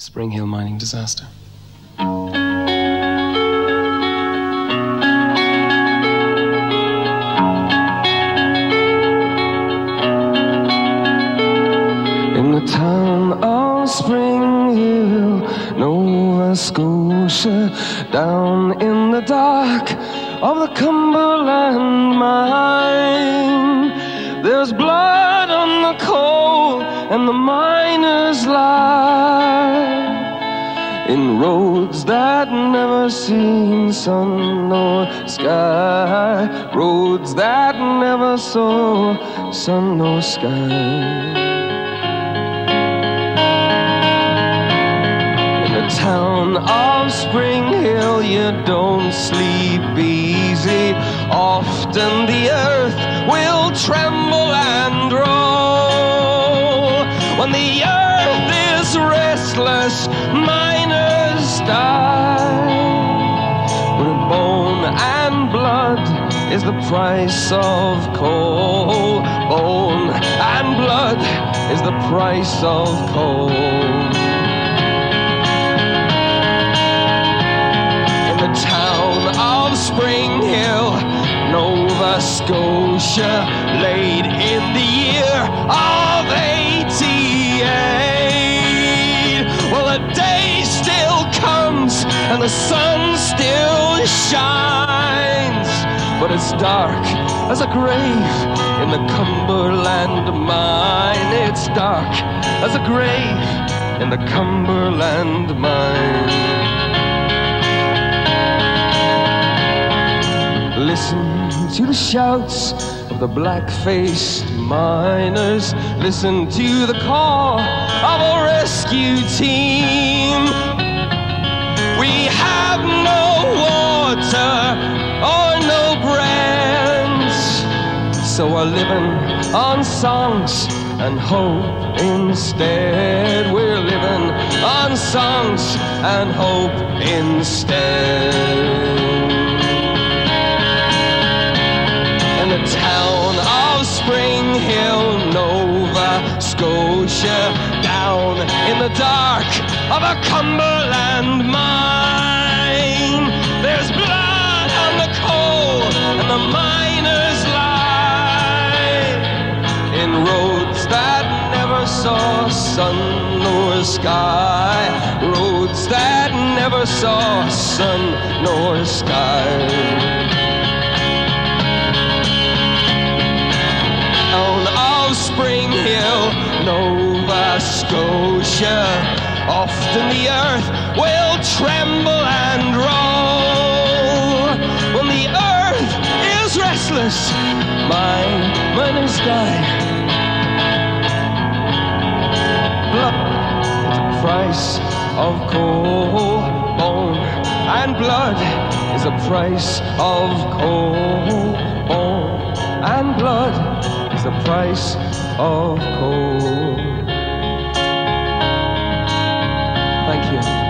Spring Hill mining disaster. In the town of Spring Hill, Nova Scotia, down in the dark of the Cumberland mine, there's blood on the coal and the miners lie in roads that never seen sun nor sky, roads that never saw sun nor sky. Town of Spring Hill, you don't sleep easy. Often the earth will tremble and roll. When the earth is restless, miners die. But bone and blood is the price of coal. Bone and blood is the price of coal. Town of Spring Hill, Nova Scotia, laid in the year of 88. Well, the day still comes and the sun still shines, but it's dark as a grave in the Cumberland mine. It's dark as a grave in the Cumberland mine. Listen to the shouts of the black-faced miners. Listen to the call of a rescue team. We have no water or no brands, so we're living on songs and hope instead. We're living on songs and hope instead. The town of Spring Hill, Nova Scotia, down in the dark of a Cumberland mine. There's blood on the coal and the miners lie in roads that never saw sun nor sky, roads that never saw sun nor sky. Spring Hill, Nova Scotia, often the earth will tremble and roll. When the earth is restless, miners die. Blood is the price of coal, bone and blood is the price of coal, bone and blood is the price of coal. Thank you.